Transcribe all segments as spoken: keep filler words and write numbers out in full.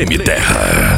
Treme Terra.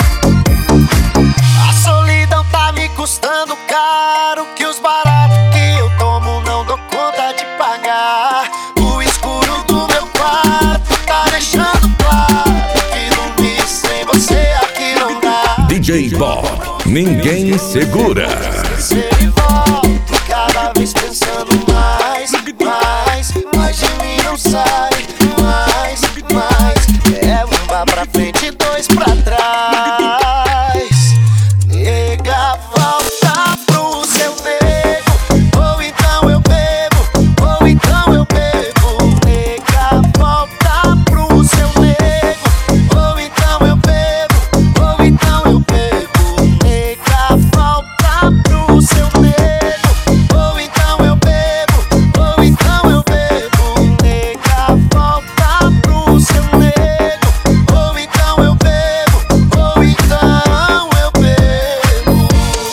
A solidão tá me custando caro, que os baratos que eu tomo não dou conta de pagar. O escuro do meu quarto tá deixando claro que dormir sem você aqui não dá. D J Bob, ninguém segura. Esquecer e volto cada vez pensando mais, mais, mais de mim não sai. Mais, mais, é um vá pra frente e dois pra trás. Nega, volta pro seu nego, ou então eu bebo, ou então eu bebo. Nega, volta pro seu nego, ou então eu bebo, ou então eu bebo. Nega, volta pro seu nego, ou então eu bebo, ou então eu bebo. Nega, volta pro seu nego, ou então eu bebo, ou então eu bebo.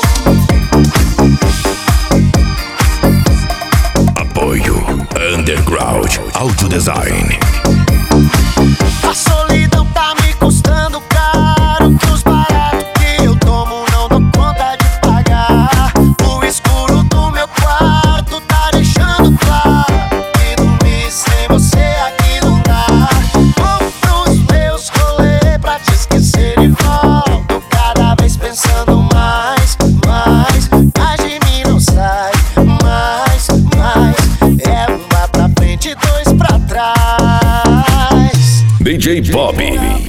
Apoio Underground Audio Design. A solidão tá me custando caro, que os baratos que eu tomo não dou conta de pagar. O escuro do meu quarto tá deixando claro que dormir sem você aqui não dá. Vou pros meus rolês pra te esquecer e volto cada vez pensando mais, mais, mais de mim não sai. Mais, mais, é um vá pra frente e dois pra trás. D J Bob.